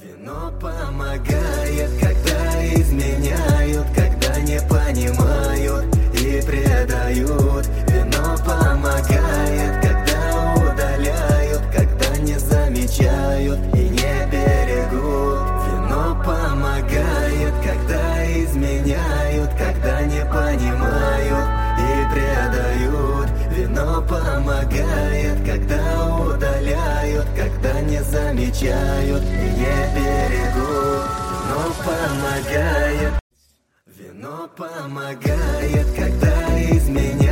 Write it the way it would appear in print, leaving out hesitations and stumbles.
Вино помогает, когда изменяют, когда не понимают и предают. Вино помогает, когда удаляют, когда не замечают и не берегут. Вино помогает, когда изменяют, когда не понимают и предают. Вино помогает, когда удаляют, когда не замечают и не берегут. Вино помогает. Вино помогает, когда изменяют.